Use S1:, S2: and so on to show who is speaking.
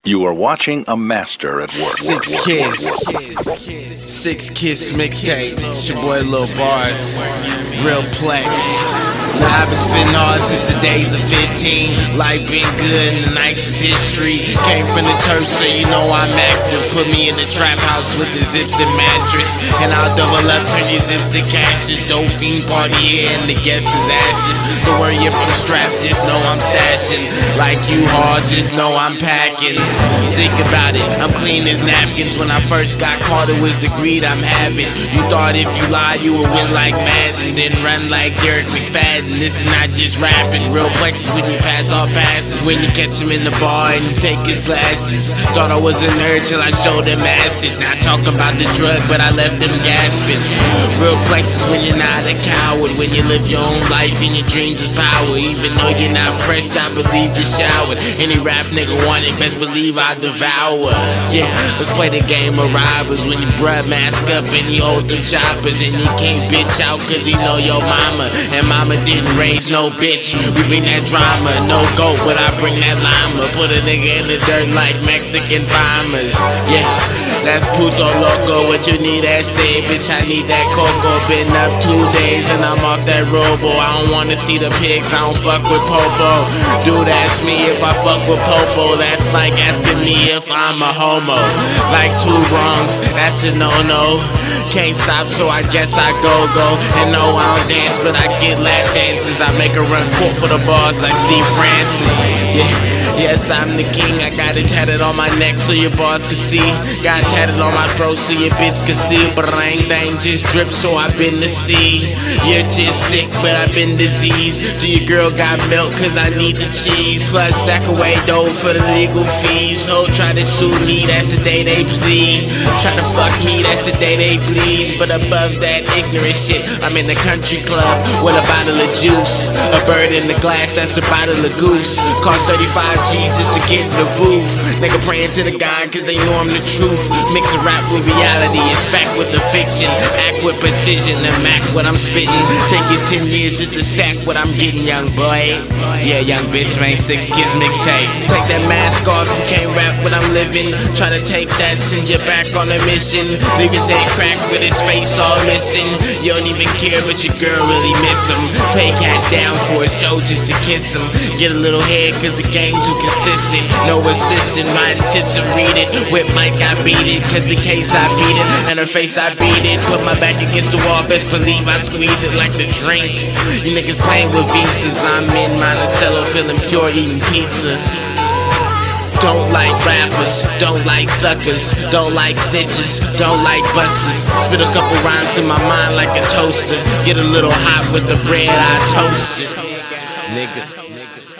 S1: You are watching a master at work.
S2: Six Kiss mixtape. It's your boy Lil Bars, Real Plex. Now I've been spitting hard since the days of 15. Life been good and the nights is history. Came from the church, so you know I'm active. Put me in the trap house with the zips and mattress, and I'll double up, turn your zips to cashes. Dope fiend party here and the guests is ashes. Don't worry if I'm strapped, just know I'm stashing. Like you hard, just know I'm packing. Think about it, I'm clean as napkins. When I first got caught, it was the greed I'm having. You thought if you lie, you would win like Madden, then run like Derek McFadden. This is not just rapping. Real Plex is when you pass all passes. When you catch him in the bar and you take his glasses. Thought I was a nerd till I showed him acid. Not talking about the drug, but I left them gasping. Real Plex is when you're not a coward. When you live your own life and your dreams is power. Even though you're not fresh, I believe you showered. Any rap nigga want it, best believe I devour. Yeah, let's play the game of robbers. When your bruh mask up and he hold them choppers, and you can't bitch out cause he know your mama, and mama didn't raise no bitch. We bring that drama, no go, but I bring that llama. Put a nigga in the dirt like Mexican farmers. Yeah, that's puto loco. What you need, that say, bitch, I need that cocoa. Been up 2 days and I'm off that robo. I don't wanna see the pigs, I don't fuck with Popo. Dude, ask me if I fuck with Popo. That's like asking me if I'm a homo. Like two wrongs, that's a no-no. Can't stop, so I guess I go. And no, I don't dance, but I get lap dances. I make a run court for the bars like Steve Francis. Yeah, yes, I'm the king. I got it tatted on my neck so your boss can see. Got it tatted on my throat so your bitch can see. Bang, thing just drip, so I've been to sea. You're just sick, but I've been diseased. Do your girl got milk, cause I need the cheese. Plus, stack away dough for the legal fees. Ho, try to sue me, that's the day they bleed. Try to fuck me, that's the day they bleed. But above that ignorant shit, I'm in the country club with a bottle of juice. A bird in the glass, that's a bottle of goose. Cost 35 G's just to get in the booth. Nigga praying to the God cause they know I'm the truth. Mix a rap with reality, it's fact with the fiction. Act with precision and Mac what I'm spitting. Take you 10 years just to stack what I'm getting, young boy. Yeah, young bitch, man, 6 Kiss mixtape. Take that mask off, you can't rap what I'm living. Try to take that, send you back on a mission. Leave his head cracked with his face all missing. You don't even care, but your girl really miss him. Pay cash down for a show just to kiss him. Get a little head cause the game too consistent. No assistant, riding tips and read it. Whip mic, I beat it, cause the case I beat it. And her face I beat it. Put my back against the wall, best believe I squeeze it like the drink. You niggas playing with visas, I'm in Monticello feeling pure eating pizza. Don't like rappers, don't like suckers, don't like snitches, don't like busters. Spit a couple rhymes to my mind like a toaster. Get a little hot with the bread I toasted, nigga.